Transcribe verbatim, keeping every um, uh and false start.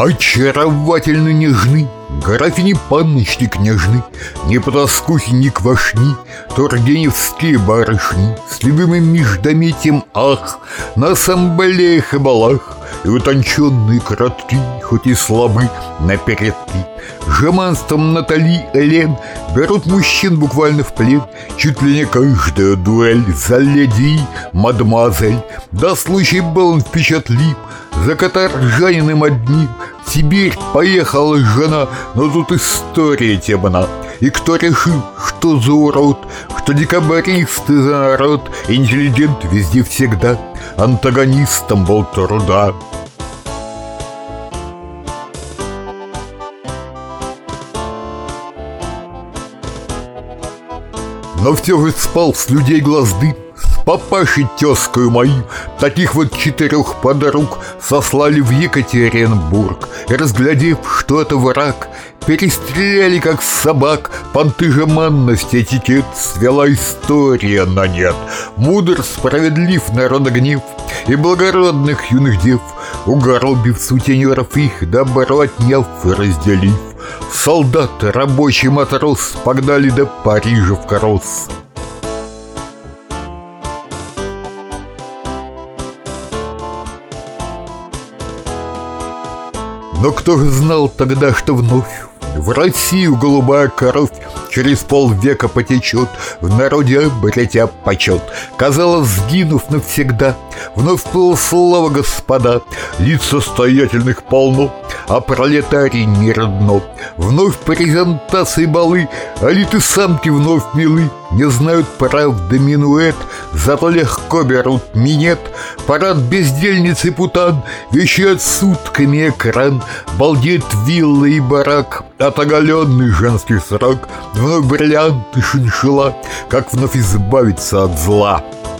Очаровательно нежны графини панночки княжны, не потаскухи, ни квашни, тургеневские барышни с любимым междометием ах, на ассамблеях и балах, и утонченные кротки, хоть и слабы на передки, жеманством Натали Элен берут мужчин буквально в плен. Чуть ли не каждая дуэль за леди мадемуазель. Да случай был он впечатлив, за каторжанином одним в Сибирь поехала жена, но тут история темна. И кто решил, что за урод, кто декабрист и за народ, интеллигент везде всегда, антагонистом был труда. Но все же спал с людей глаз дым, с папашей тезкою мою. Таких вот четырех подруг сослали в Екатеринбург. И, разглядев, что это враг, перестреляли как собак. Понты жеманность, этикет свела история на нет. Мудр, справедлив народа гнев и благородных юных дев, угробив сутенеров их, добро отняв и разделив. Солдат, рабочий матрос погнали до Парижа в карос. Но кто же знал тогда, что вновь в Россию голубая кровь через полвека потечет, в народе обретя почет. Казалось, сгинув навсегда, вновь плыло слово господа, лиц состоятельных полно, а пролетарий не родно. Вновь презентации балы, а литы самки вновь милы, не знают правды минуэт, зато легко берут минет. Парад бездельницы путан вещает сутками экран, балдеет вилла и барак, отоголенный женский срок. Вновь бриллианты шиншила, как вновь избавиться от зла.